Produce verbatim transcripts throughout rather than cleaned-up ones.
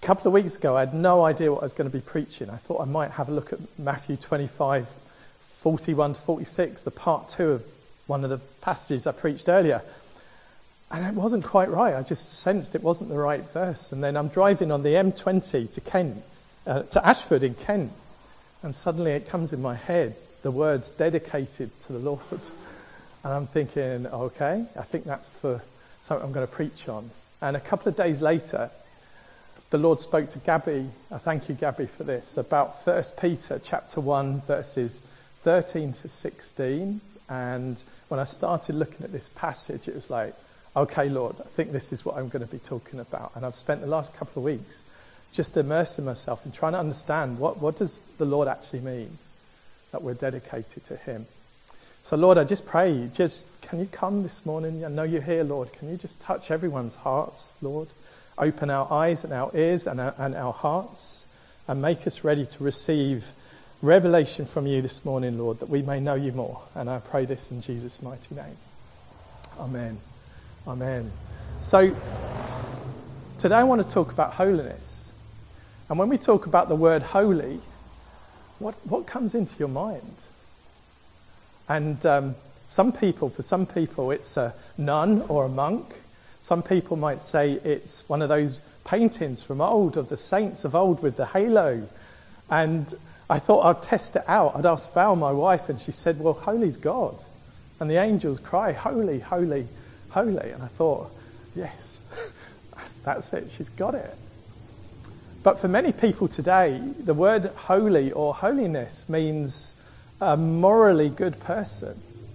couple of weeks ago, I had no idea what I was going to be preaching. I thought I might have a look at Matthew twenty-five, forty-one to forty-six, the part two of one of the passages I preached earlier. And it wasn't quite right. I just sensed it wasn't the right verse. And then I'm driving on the M twenty to Kent, uh, to Ashford in Kent. And suddenly it comes in my head, the words dedicated to the Lord. And I'm thinking, okay, I think that's for something I'm going to preach on. And a couple of days later, the Lord spoke to Gabby, I thank you, Gabby, for this, about First Peter chapter one, verses thirteen to sixteen. And when I started looking at this passage, it was like, okay, Lord, I think this is what I'm going to be talking about. And I've spent the last couple of weeks just immersing myself in trying to understand what, what does the Lord actually mean that we're dedicated to him. So, Lord, I just pray, just can you come this morning? I know you're here, Lord. Can you just touch everyone's hearts, Lord? Open our eyes and our ears and our, and our hearts and make us ready to receive revelation from you this morning, Lord, that we may know you more. And I pray this in Jesus' mighty name. Amen. Amen. So, today I want to talk about holiness. And when we talk about the word holy, what, what comes into your mind? And um, some people, for some people, it's a nun or a monk. Some people might say it's one of those paintings from old of the saints of old with the halo. And I thought I'd test it out. I'd asked Val, my wife, and she said, well, holy's God. And the angels cry, holy, holy, holy. And I thought, yes, that's it. She's got it. But for many people today, the word holy or holiness means a morally good person.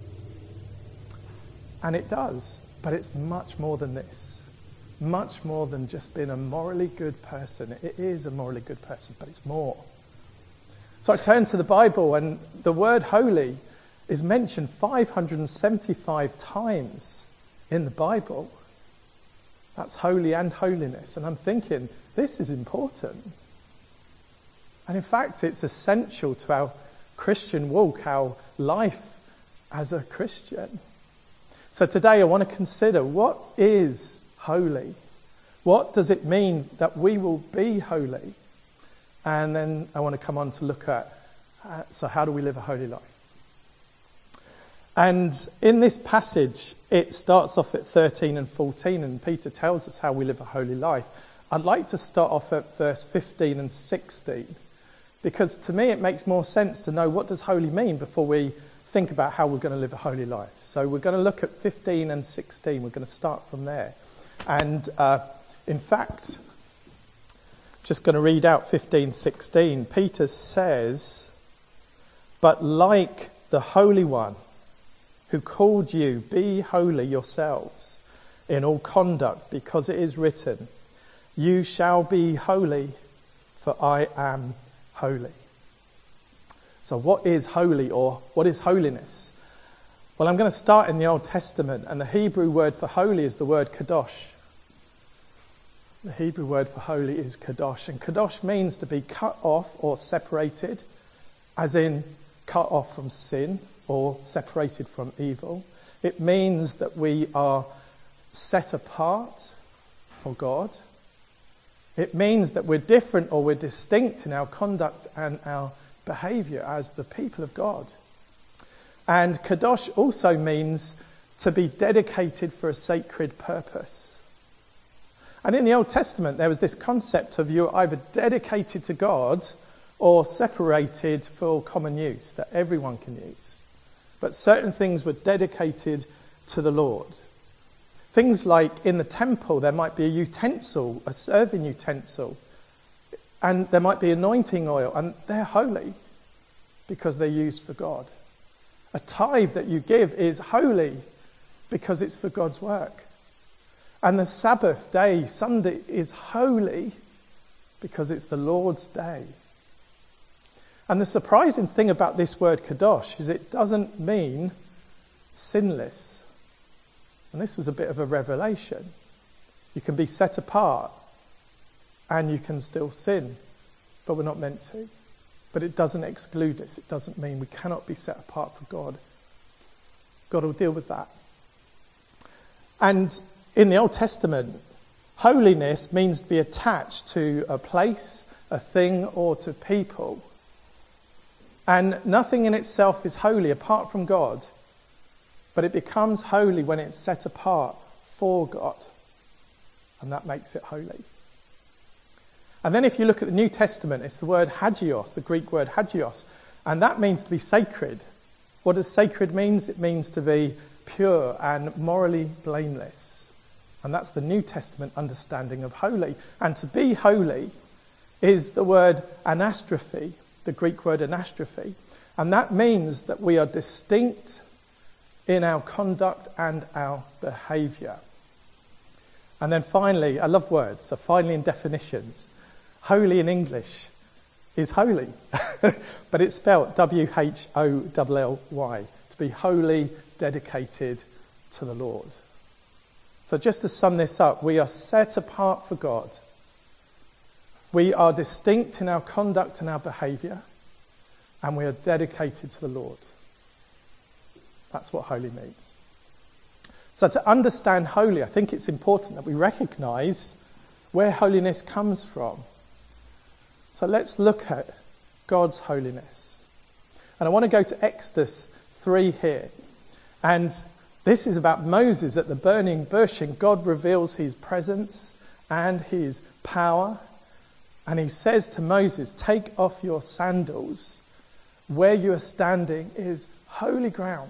And it does, but it's much more than this. Much more than just being a morally good person. It is a morally good person, but it's more. So I turned to the Bible, and the word holy is mentioned five hundred seventy-five times in the Bible. That's holy and holiness. And I'm thinking, this is important. And in fact, it's essential to our Christian walk, our life as a Christian. So today I want to consider, what is holy? What does it mean that we will be holy? And then I want to come on to look at, uh, so how do we live a holy life? And in this passage, it starts off at thirteen and fourteen, and Peter tells us how we live a holy life. I'd like to start off at verse fifteen and sixteen, because to me it makes more sense to know what does holy mean before we think about how we're going to live a holy life. So we're going to look at fifteen and sixteen. We're going to start from there. And uh, in fact, just going to read out fifteen, sixteen. Peter says, but like the Holy One who called you, be holy yourselves in all conduct, because it is written, you shall be holy, for I am holy. So what is holy, or what is holiness? Well, I'm going to start in the Old Testament, and the Hebrew word for holy is the word kadosh. The Hebrew word for holy is kadosh, and kadosh means to be cut off or separated, as in cut off from sin or separated from evil. It means that we are set apart for God. It means that we're different or we're distinct in our conduct and our behaviour as the people of God. And kadosh also means to be dedicated for a sacred purpose. And in the Old Testament, there was this concept of you're either dedicated to God or separated for common use, that everyone can use. But certain things were dedicated to the Lord. Things like in the temple, there might be a utensil, a serving utensil, and there might be anointing oil, and they're holy because they're used for God. A tithe that you give is holy because it's for God's work. And the Sabbath day, Sunday, is holy because it's the Lord's day. And the surprising thing about this word kadosh is it doesn't mean sinless. And this was a bit of a revelation. You can be set apart and you can still sin, but we're not meant to. But it doesn't exclude us. It doesn't mean we cannot be set apart for God. God will deal with that. And in the Old Testament, Holiness means to be attached to a place, a thing, or to people. And nothing in itself is holy apart from God, but it becomes holy when it's set apart for God. And that makes it holy. And then if you look at the New Testament, it's the word hagios, the Greek word hagios, and that means to be sacred. What does sacred mean? It means to be pure and morally blameless. And that's the New Testament understanding of holy. And to be holy is the word anastrophe, the Greek word anastrophe. And that means that we are distinct in our conduct and our behaviour. And then finally, I love words, so finally in definitions. Holy in English is holy, but it's spelled W H O L L Y, to be wholly dedicated to the Lord. So just to sum this up, we are set apart for God. We are distinct in our conduct and our behaviour, and we are dedicated to the Lord. That's what holy means. So to understand holy, I think it's important that we recognise where holiness comes from. So let's look at God's holiness. And I want to go to Exodus three here. And this is about Moses at the burning bush, and God reveals his presence and his power. And he says to Moses, take off your sandals. Where you are standing is holy ground.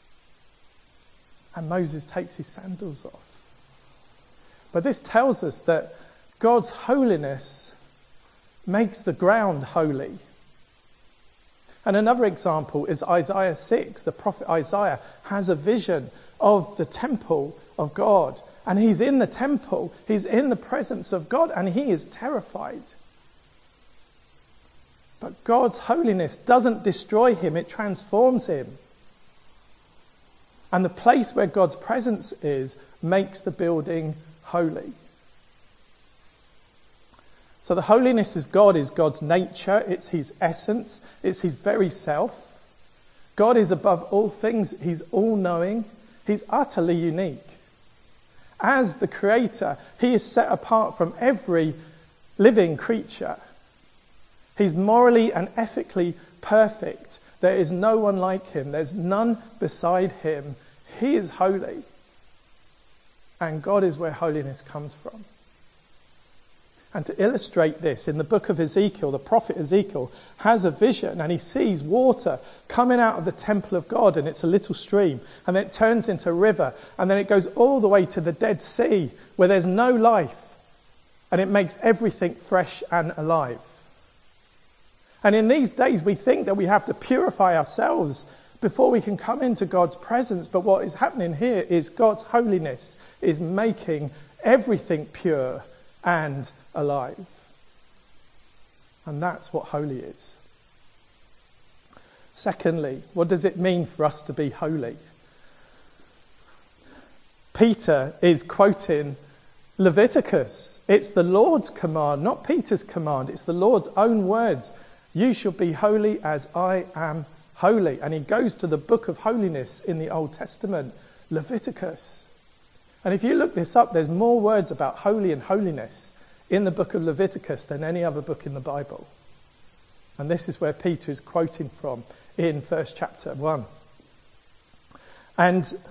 And Moses takes his sandals off. But this tells us that God's holiness makes the ground holy. And another example is Isaiah six. The prophet Isaiah has a vision of the temple of God. And he's in the temple, he's in the presence of God, and he is terrified. But God's holiness doesn't destroy him, it transforms him. And the place where God's presence is makes the building holy. So the holiness of God is God's nature, it's his essence, it's his very self. God is above all things, he's all-knowing, he's utterly unique. As the creator, he is set apart from every living creature. He's morally and ethically perfect. There is no one like him. There's none beside him. He is holy. And God is where holiness comes from. And to illustrate this, in the book of Ezekiel, the prophet Ezekiel has a vision and he sees water coming out of the temple of God, and it's a little stream, and then it turns into a river, and then it goes all the way to the Dead Sea where there's no life, and it makes everything fresh and alive. And in these days, we think that we have to purify ourselves before we can come into God's presence. But what is happening here is God's holiness is making everything pure and alive. And that's what holy is. Secondly, what does it mean for us to be holy? Peter is quoting Leviticus. It's the Lord's command, not Peter's command. It's the Lord's own words. You shall be holy as I am holy. And he goes to the book of holiness in the Old Testament, Leviticus. And if you look this up, there's more words about holy and holiness in the book of Leviticus than any other book in the Bible. And this is where Peter is quoting from in first chapter one. And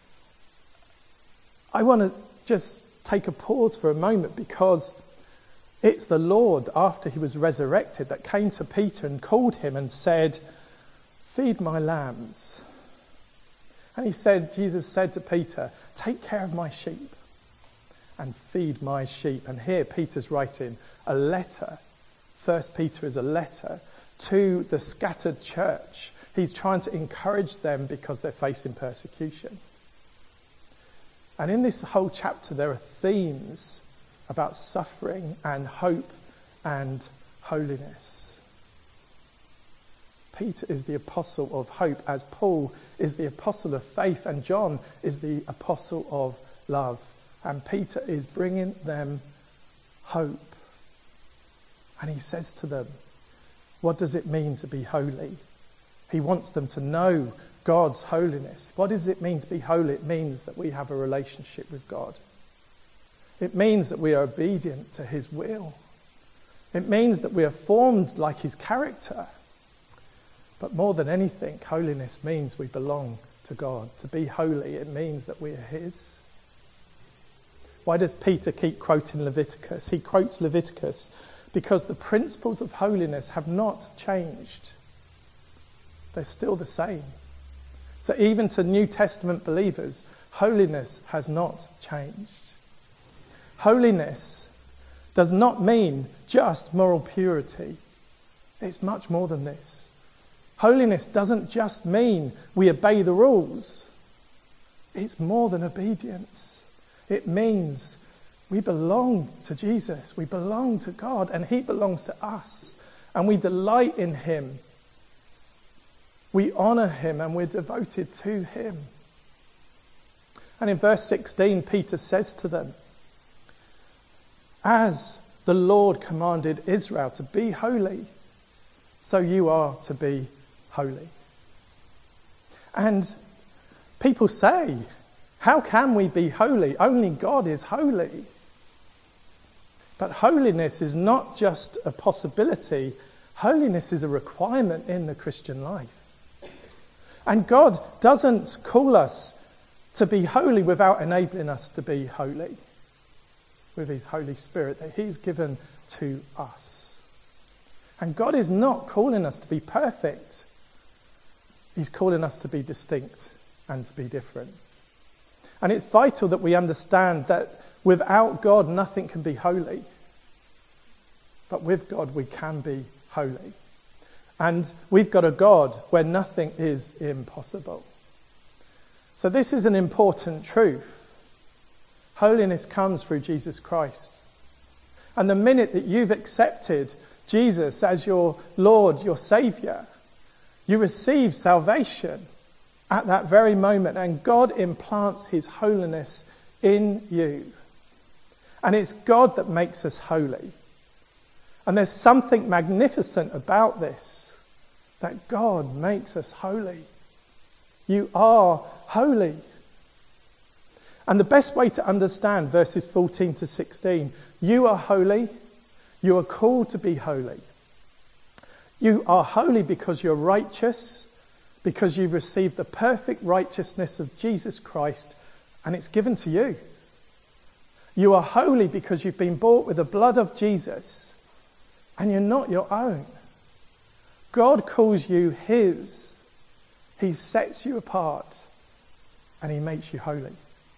I want to just take a pause for a moment, because it's the Lord, after he was resurrected, that came to Peter and called him and said, feed my lambs. And he said, Jesus said to Peter, take care of my sheep and feed my sheep. And here Peter's writing a letter. First Peter is a letter to the scattered church. He's trying to encourage them because they're facing persecution. And in this whole chapter, there are themes about suffering and hope and holiness. Peter is the apostle of hope, as Paul is the apostle of faith, and John is the apostle of love. And Peter is bringing them hope. And he says to them, what does it mean to be holy? He wants them to know God's holiness. What does it mean to be holy? It means that we have a relationship with God. It means that we are obedient to his will. It means that we are formed like his character. But more than anything, holiness means we belong to God. To be holy, it means that we are his. Why does Peter keep quoting Leviticus? He quotes Leviticus because the principles of holiness have not changed. They're still the same. So even to New Testament believers, holiness has not changed. Holiness does not mean just moral purity. It's much more than this. Holiness doesn't just mean we obey the rules. It's more than obedience. It means we belong to Jesus. We belong to God, and he belongs to us. And we delight in him. We honour him, and we're devoted to him. And in verse sixteen, Peter says to them, as the Lord commanded Israel to be holy, so you are to be holy. And people say, how can we be holy? Only God is holy. But holiness is not just a possibility. Holiness is a requirement in the Christian life. And God doesn't call us to be holy without enabling us to be holy with his Holy Spirit that he's given to us. And God is not calling us to be perfect. He's calling us to be distinct and to be different. And it's vital that we understand that without God, nothing can be holy. But with God, we can be holy. And we've got a God where nothing is impossible. So this is an important truth. Holiness comes through Jesus Christ. And the minute that you've accepted Jesus as your Lord, your Saviour, you receive salvation at that very moment, and God implants his holiness in you. And it's God that makes us holy. And there's something magnificent about this, that God makes us holy. You are holy. And the best way to understand verses fourteen to sixteen, you are holy, you are called to be holy. You are holy because you're righteous, because you've received the perfect righteousness of Jesus Christ, and it's given to you. You are holy because you've been bought with the blood of Jesus, and you're not your own. God calls you his. He sets you apart, and he makes you holy.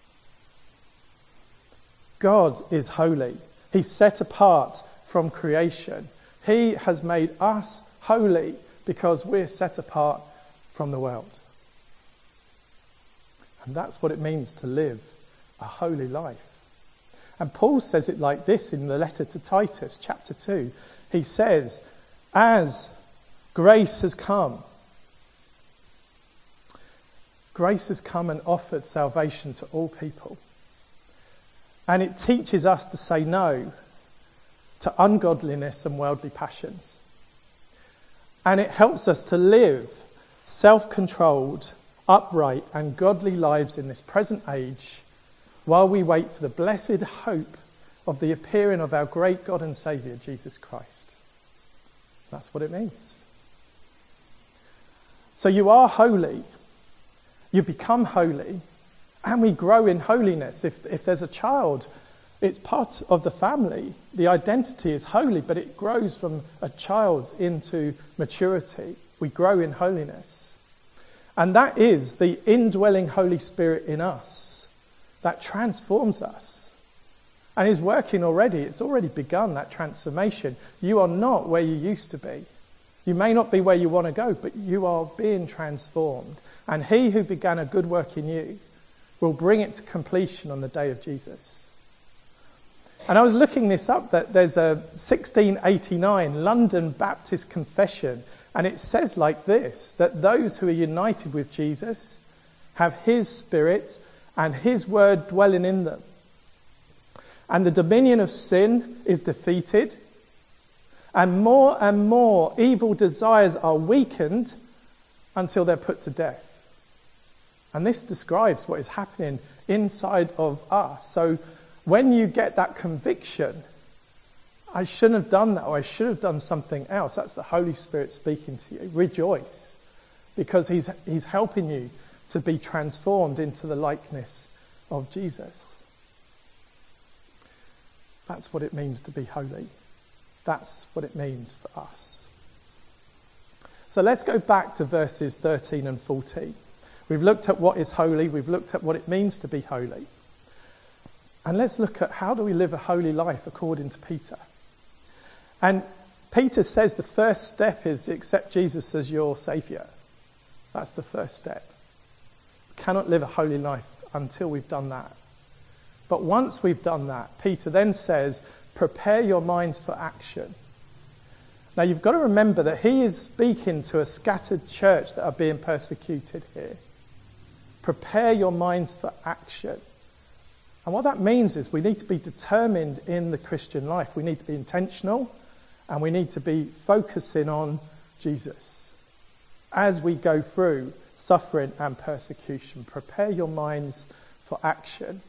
God is holy. He's set apart from creation. He has made us holy because we're set apart from the world. And that's what it means to live a holy life. And Paul says it like this in the letter to Titus, chapter two. He says, as grace has come, grace has come and offered salvation to all people. And it teaches us to say no to ungodliness and worldly passions. And it helps us to live self-controlled, upright and godly lives in this present age while we wait for the blessed hope of the appearing of our great God and Saviour, Jesus Christ. That's what it means. So you are holy, you become holy, and we grow in holiness. If, if there's a child, it's part of the family. The identity is holy, but it grows from a child into maturity. We grow in holiness. And that is the indwelling Holy Spirit in us that transforms us. And is working already. It's already begun, that transformation. You are not where you used to be. You may not be where you want to go, but you are being transformed. And he who began a good work in you will bring it to completion on the day of Jesus. And I was looking this up, that there's a sixteen eighty-nine London Baptist Confession, and it says like this, that those who are united with Jesus have his Spirit and his word dwelling in them. And the dominion of sin is defeated, and more and more evil desires are weakened until they're put to death. And this describes what is happening inside of us. So when you get that conviction, I shouldn't have done that, or I should have done something else, that's the Holy Spirit speaking to you. Rejoice, because he's, he's helping you to be transformed into the likeness of Jesus. That's what it means to be holy. That's what it means for us. So let's go back to verses thirteen and fourteen. We've looked at what is holy. We've looked at what it means to be holy. And let's look at how do we live a holy life according to Peter. And Peter says the first step is accept Jesus as your Saviour. That's the first step. We cannot live a holy life until we've done that. But once we've done that, Peter then says, prepare your minds for action. Now you've got to remember that he is speaking to a scattered church that are being persecuted here. Prepare your minds for action. And what that means is we need to be determined in the Christian life. We need to be intentional, and we need to be focusing on Jesus as we go through suffering and persecution. Prepare your minds for action.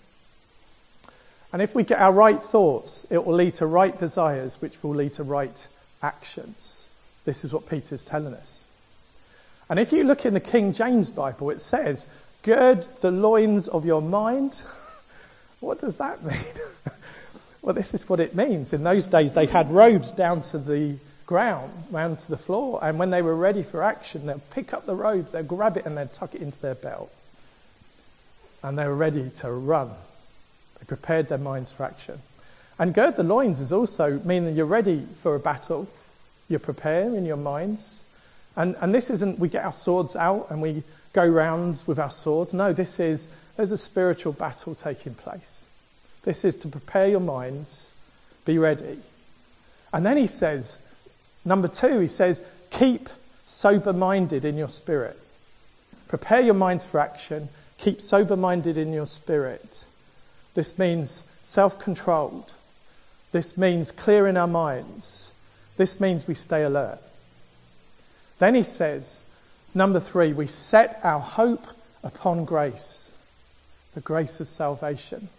And if we get our right thoughts, it will lead to right desires, which will lead to right actions. This is what Peter's telling us. And if you look in the King James Bible, it says, gird the loins of your mind. What does that mean? Well, this is what it means. In those days, they had robes down to the ground, down to the floor. And when they were ready for action, they'd pick up the robes, they'd grab it, and they'd tuck it into their belt. And they were ready to run. They prepared their minds for action. And gird the loins is also meaning you're ready for a battle. You're prepared in your minds. And, and this isn't we get our swords out and we go round with our swords. No, this is there's a spiritual battle taking place. This is to prepare your minds, be ready. And then he says, number two, he says, keep sober-minded in your spirit. Prepare your minds for action. Keep sober-minded in your spirit. This means self-controlled. This means clearing our minds. This means we stay alert. Then he says, number three, we set our hope upon grace, the grace of salvation.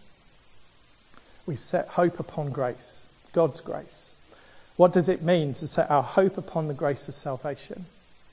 We set hope upon grace, God's grace. What does it mean to set our hope upon the grace of salvation?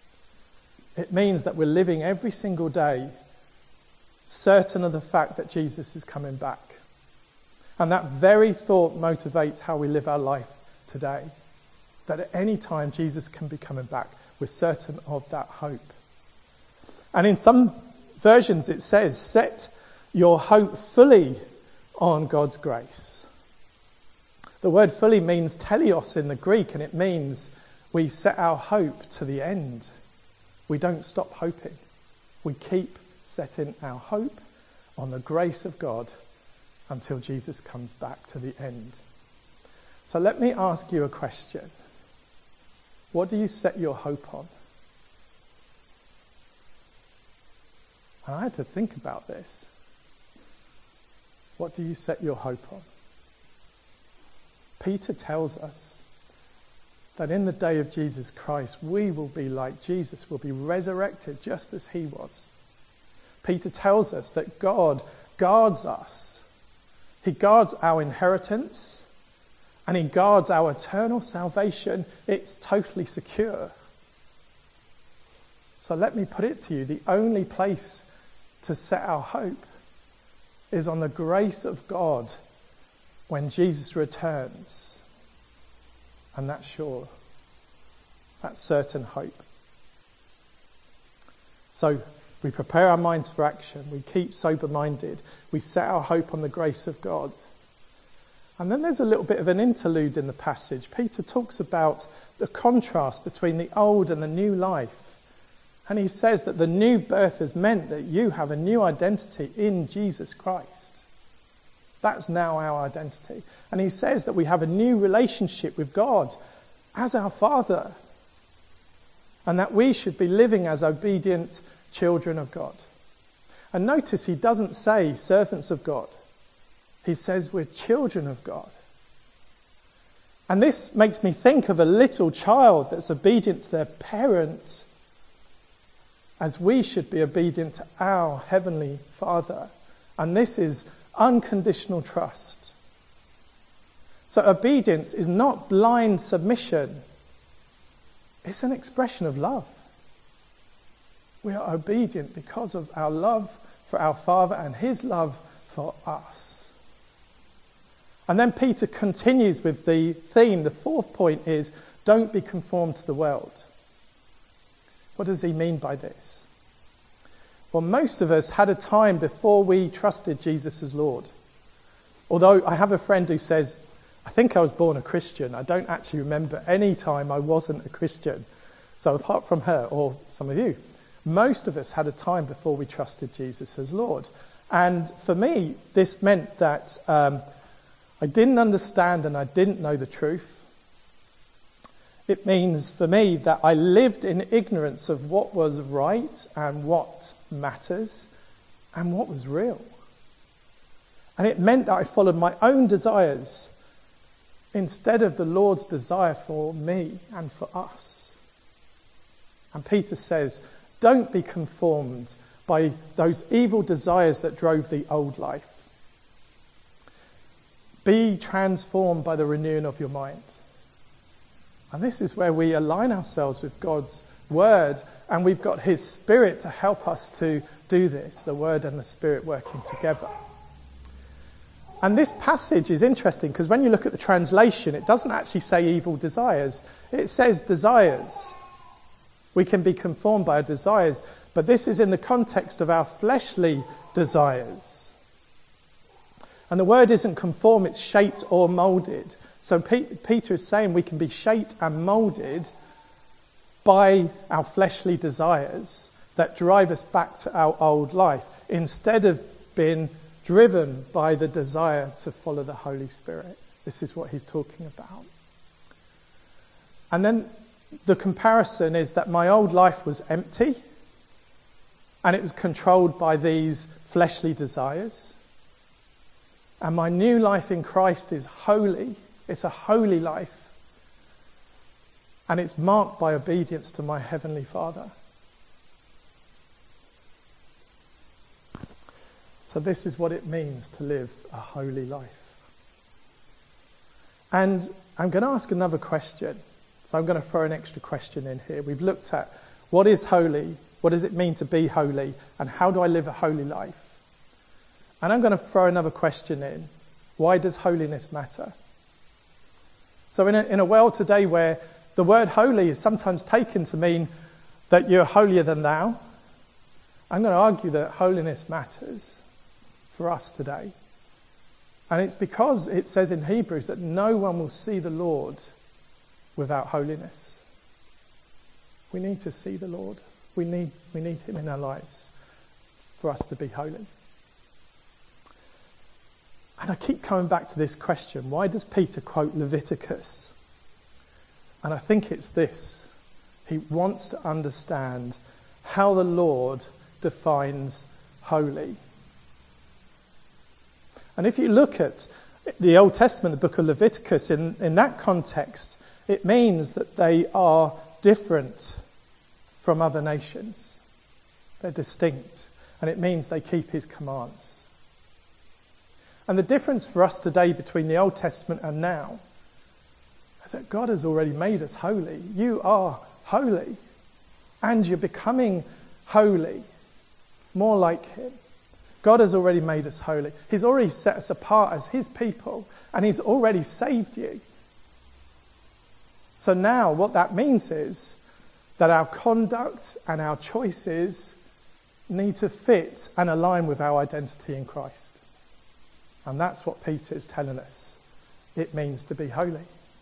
It means that we're living every single day certain of the fact that Jesus is coming back. And that very thought motivates how we live our life today. That at any time Jesus can be coming back. We're certain of that hope. And in some versions it says, set your hope fully on God's grace. The word fully means teleos in the Greek, and it means we set our hope to the end. We don't stop hoping. We keep setting our hope on the grace of God until Jesus comes back to the end. So let me ask you a question. What do you set your hope on? And I had to think about this. What do you set your hope on? Peter tells us that in the day of Jesus Christ, we will be like Jesus, will be resurrected just as he was. Peter tells us that God guards us. He guards our inheritance, and he guards our eternal salvation. It's totally secure. So let me put it to you, the only place to set our hope is on the grace of God when Jesus returns. And that's sure. That's certain hope. So we prepare our minds for action. We keep sober-minded. We set our hope on the grace of God. And then there's a little bit of an interlude in the passage. Peter talks about the contrast between the old and the new life. And he says that the new birth has meant that you have a new identity in Jesus Christ. That's now our identity. And he says that we have a new relationship with God as our Father. And that we should be living as obedient children of God. And notice he doesn't say servants of God. He says we're children of God. And this makes me think of a little child that's obedient to their parent, as we should be obedient to our Heavenly Father. And this is unconditional trust. So obedience is not blind submission. It's an expression of love. We are obedient because of our love for our Father and his love for us. And then Peter continues with the theme. The fourth point is, don't be conformed to the world. What does he mean by this? Well, most of us had a time before we trusted Jesus as Lord. Although I have a friend who says, I think I was born a Christian. I don't actually remember any time I wasn't a Christian. So apart from her or some of you, most of us had a time before we trusted Jesus as Lord. And for me, this meant that um, I didn't understand and I didn't know the truth. It means for me that I lived in ignorance of what was right and what matters and what was real. And it meant that I followed my own desires instead of the Lord's desire for me and for us. And Peter says, don't be conformed by those evil desires that drove the old life. Be transformed by the renewing of your mind. And this is where we align ourselves with God's word, and we've got his Spirit to help us to do this, the word and the Spirit working together. And this passage is interesting because when you look at the translation, it doesn't actually say evil desires. It says desires. We can be conformed by our desires, but this is in the context of our fleshly desires. And the word isn't conform, it's shaped or moulded. So Peter is saying we can be shaped and moulded by our fleshly desires that drive us back to our old life, instead of being driven by the desire to follow the Holy Spirit. This is what he's talking about. And then the comparison is that my old life was empty and it was controlled by these fleshly desires. And my new life in Christ is holy. It's a holy life. And it's marked by obedience to my Heavenly Father. So this is what it means to live a holy life. And I'm going to ask another question. So I'm going to throw an extra question in here. We've looked at what is holy, what does it mean to be holy, and how do I live a holy life? And I'm going to throw another question in. Why does holiness matter? So in a, in a world today where the word holy is sometimes taken to mean that you're holier than thou, I'm going to argue that holiness matters for us today. And it's because it says in Hebrews that no one will see the Lord without holiness. We need to see the Lord. We need, we need him in our lives for us to be holy. And I keep coming back to this question. Why does Peter quote Leviticus? And I think it's this. He wants to understand how the Lord defines holy. And if you look at the Old Testament, the book of Leviticus, in, in that context, it means that they are different from other nations. They're distinct. And it means they keep his commands. And the difference for us today between the Old Testament and now is that God has already made us holy. You are holy. And you're becoming holy, more like him. God has already made us holy. He's already set us apart as his people, and he's already saved you. So now what that means is that our conduct and our choices need to fit and align with our identity in Christ. And that's what Peter is telling us. It means to be holy.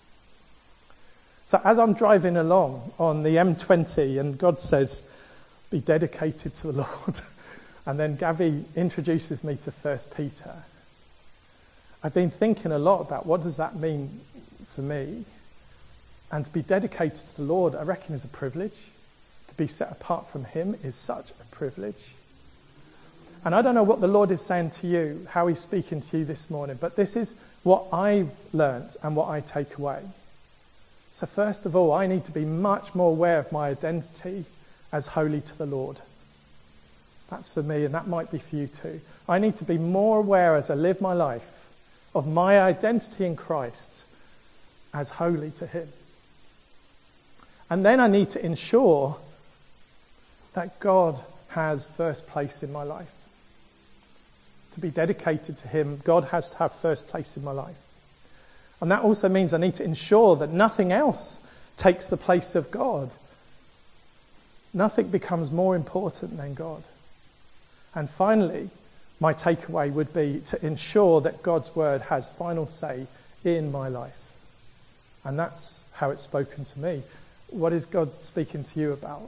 So as I'm driving along on the M twenty and God says, be dedicated to the Lord. And then Gavi introduces me to First Peter. I've been thinking a lot about what does that mean for me. And to be dedicated to the Lord, I reckon, is a privilege. To be set apart from him is such a privilege. And I don't know what the Lord is saying to you, how he's speaking to you this morning, but this is what I've learnt and what I take away. So first of all, I need to be much more aware of my identity as holy to the Lord. That's for me, and that might be for you too. I need to be more aware as I live my life of my identity in Christ as holy to him. And then I need to ensure that God has first place in my life. To be dedicated to him, God has to have first place in my life. And that also means I need to ensure that nothing else takes the place of God. Nothing becomes more important than God. And finally, my takeaway would be to ensure that God's word has final say in my life. And that's how it's spoken to me. What is God speaking to you about?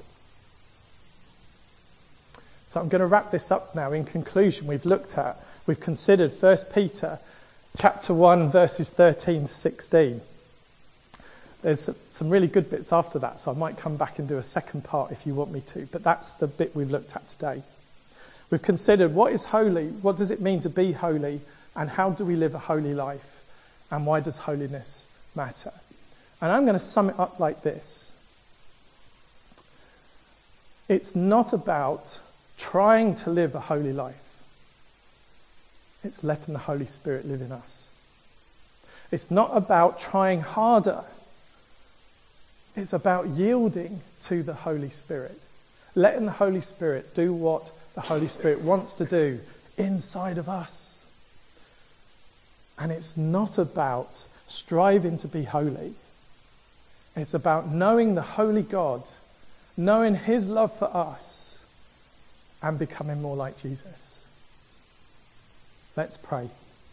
So I'm going to wrap this up now. In conclusion, we've looked at, we've considered First Peter chapter one, verses thirteen to sixteen. There's some really good bits after that, so I might come back and do a second part if you want me to. But that's the bit we've looked at today. We've considered what is holy, what does it mean to be holy, and how do we live a holy life, and why does holiness matter? And I'm going to sum it up like this. It's not about trying to live a holy life. It's letting the Holy Spirit live in us. It's not about trying harder. It's about yielding to the Holy Spirit. Letting the Holy Spirit do what the Holy Spirit wants to do inside of us. And it's not about striving to be holy. It's about knowing the holy God, knowing his love for us, and becoming more like Jesus. Let's pray.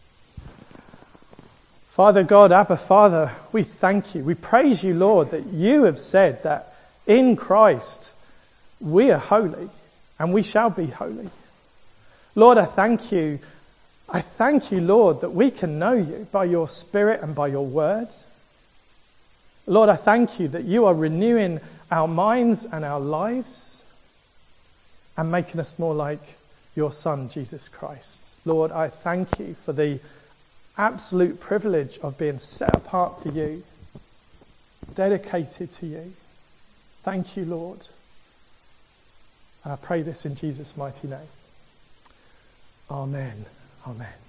Father God, Abba Father, we thank you. We praise you, Lord, that you have said that in Christ we are holy and we shall be holy. Lord, I thank you. I thank you, Lord, that we can know you by your Spirit and by your word. Lord, I thank you that you are renewing our minds and our lives and making us more like your Son, Jesus Christ. Lord, I thank you for the absolute privilege of being set apart for you, dedicated to you. Thank you, Lord. And I pray this in Jesus' mighty name. Amen. Amen.